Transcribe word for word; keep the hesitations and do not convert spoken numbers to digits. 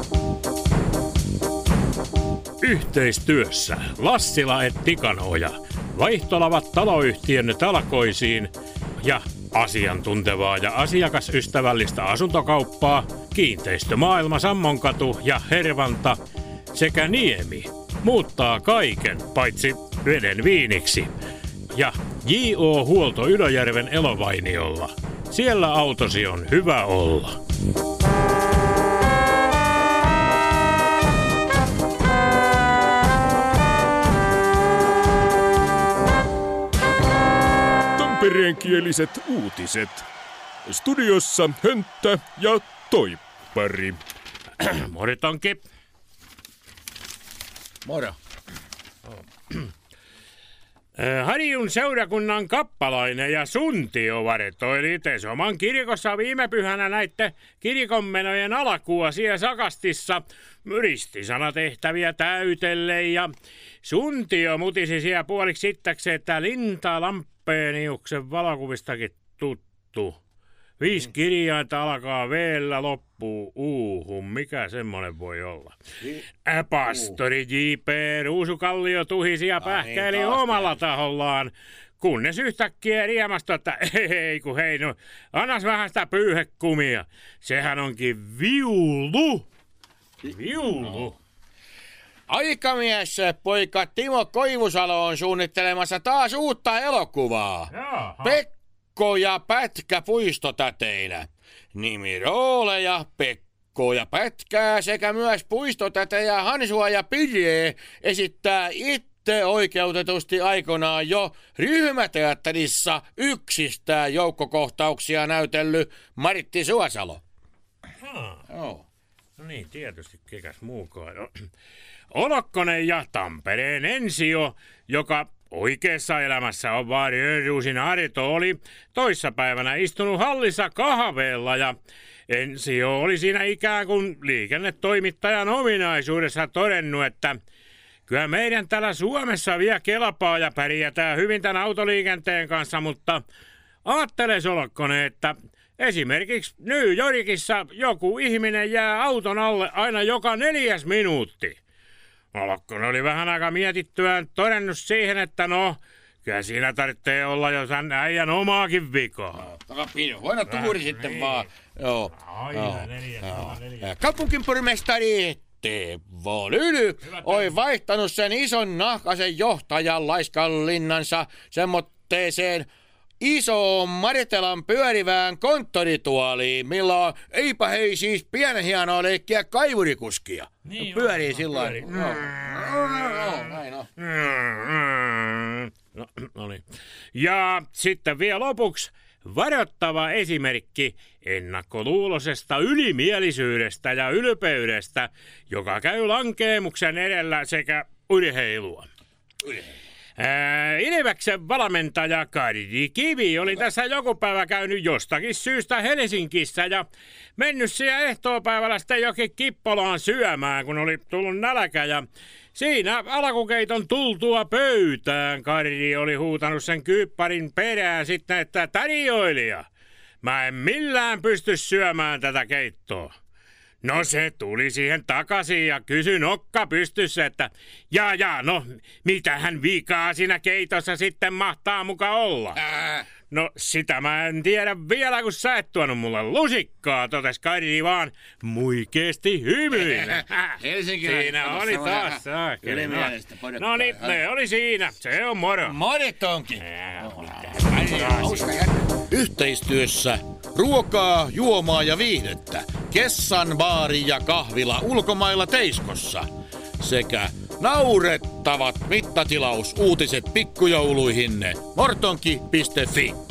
Yhteistyössä Lassila et Tikanoja vaihtolavat taloyhtiön talkoisiin ja asiantuntevaa ja asiakasystävällistä asuntokauppaa Kiinteistömaailma Sammonkatu ja Hervanta sekä Niemi muuttaa kaiken paitsi veden viiniksi. Ja J O Huolto Ylöjärven Elovainiolla. Siellä autosi on hyvä olla. Tampereenkieliset uutiset. Studiossa Hönttä ja Toippari. Moritonki. Moro. Harjun seurakunnan kappalainen ja suntio varetoili Tesoman kirkossa viime pyhänä näitte kirkonmenojen alkua siellä sakastissa ristisanatehtäviä täytellen ja suntio mutisi siellä puoliksi sittäksi, että Linta Lamppeeniuksen valokuvistakin tuttu. Viisi kirjainta alkaa veellä, loppuu uuhun. Mikä semmonen voi olla? Ä, pastori J P Ruusukallio tuhisi ja pähkäili niin, omalla tahollaan, kunnes yhtäkkiä riemasta, että ei kun hei, no annas vähän sitä pyyhekumia. Sehän onkin viulu. Viulu. Aikamies poika Timo Koivusalo on suunnittelemassa taas uutta elokuvaa. Jaha. Pekko ja Pätkä puistotäteinä. Nimirooleja Pekko ja Pätkää sekä myös puistotätejä Hansua ja Pirjee esittää itse oikeutetusti aikoinaan jo ryhmäteatterissa yksistään joukkokohtauksia näytellyt Maritti Suosalo. Oh. No niin, tietysti kekäs muukaan. Olokkonen ja Tampereen Ensio, joka oikeassa elämässä on vaari Öruusin Arto, oli toissapäivänä istunut hallissa kahveella ja Ensio oli siinä ikään kuin liikennetoimittajan ominaisuudessa todennut, että kyllä meidän täällä Suomessa vielä kelpaa ja pärjätään hyvin tämän autoliikenteen kanssa, mutta aatteles Olokkonen, että esimerkiksi New Yorkissa joku ihminen jää auton alle aina joka neljäs minuutti. Olokkonen oli vähän aika mietittyään todennut siihen, että no, kyllä siinä tarvitsee olla jotain äijän omaakin vikaa. No, huono tuuri äh, sitten niin. vaan. Joo. Aina neljäs, neljäs. Kaupunkinpormestari Teuvo Lyly oli vaihtanut sen ison nahkaisen johtajan laiskanlinnansa semmoitteeseen isoon Maritelan pyörivään konttorituoliin, milloin eipä hei siis pienen hienoa leikkiä kaivurikuskia. Niin, pyörii on, sillä lailla. No, no, näin on. No, no niin. Ja sitten vielä lopuksi varoittava esimerkki ennakkoluulosesta ylimielisyydestä ja ylpeydestä, joka käy lankeemuksen edellä sekä urheilua. Urheilua. Ää, Ilveksen valmentaja Kari Kivi oli tässä joku päivä käynyt jostakin syystä Helsingissä ja mennyt siellä ehtoopäivällä sitten jokin Kippolaan syömään, kun oli tullut nälkä ja siinä alkukeiton tultua pöytään Kari oli huutanut sen kypparin perään sitten, että tarjoilija, mä en millään pysty syömään tätä keittoa. No se tuli siihen takaisin ja kysyi nokka pystyssä, että jaa jaa, no mitähän vikaa siinä keitossa sitten mahtaa muka olla? Ää. No sitä mä en tiedä vielä, kun sä et tuonut mulle lusikkaa, totes Kari vaan muikeesti hymyin. Siinä oli taas saakeli. No, no niin, ne oli siinä. Se on moro. Moritonki. Yhteistyössä ruokaa, juomaa ja viihdettä. Kessan baari ja kahvila ulkomailla Teiskossa. Sekä naurettavat mittatilausuutiset pikkujouluihinne. mortonki piste fi